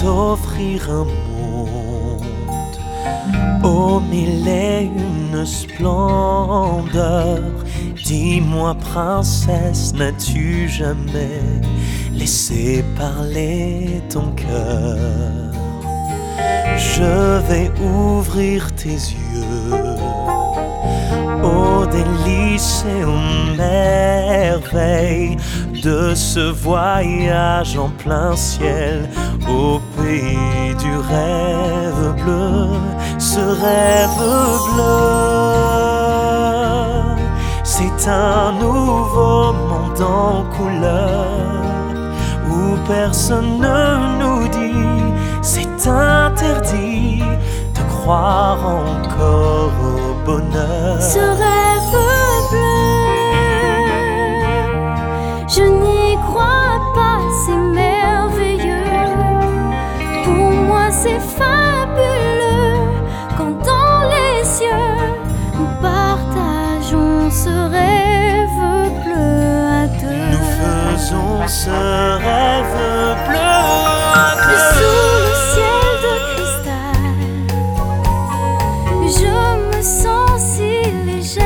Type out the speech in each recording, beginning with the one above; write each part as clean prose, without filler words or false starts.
t'offrir un monde aux mille et une splendeurs. Dis-moi, princesse, n'as-tu jamais laissé parler ton cœur? Je vais ouvrir tes yeux aux délices et aux merveilles de ce voyage en plein ciel au pays du rêve bleu. Ce rêve bleu, c'est un nouveau monde en couleur où personne ne nous dit c'est interdit de croire encore au bonheur. Ce rêve bleu, je n'y crois pas, c'est merveilleux. Pour moi c'est fabuleux quand dans les cieux nous partageons ce rêve bleu à deux. Nous faisons ce rêve bleu à deux. Sous le ciel de cristal, je me sens si légère.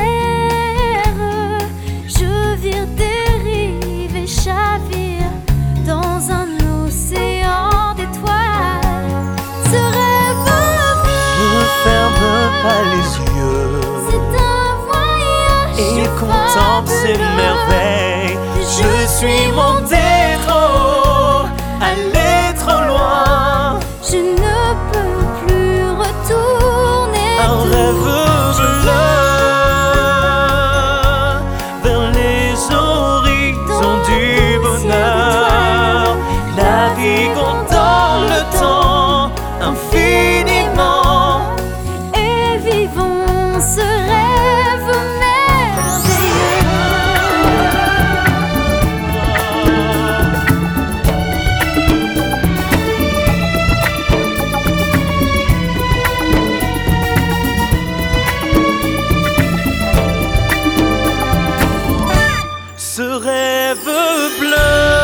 Je vire, dérive et chavire dans un océan d'étoiles. Ce rêve bleu, Ne ferme pas les yeux c'est un voyage et contemple ces merveilles. Je suis monté trop haut, allé trop loin. Je ne peux plus retourner. Un rêve bleu vers les horizons du bonheur. Naviguons dans le temps infiniment Et vivons ce rêve merveilleux. Ce rêve bleu,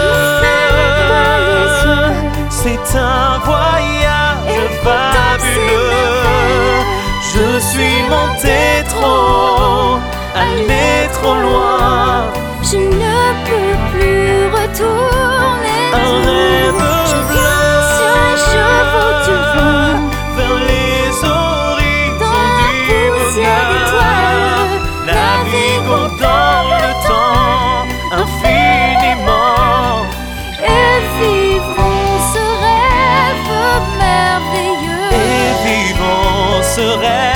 c'est un voyage fabuleux. Je suis monté trop haut, allé trop loin. Je ne peux plus retourner. Un rêve bleu Sur les chevaux du vent, vers les horizons dans la du poussière bonheur. d'étoiles, Naviguons dans le temps infiniment et vivons ce rêve merveilleux. et vivons ce rêve.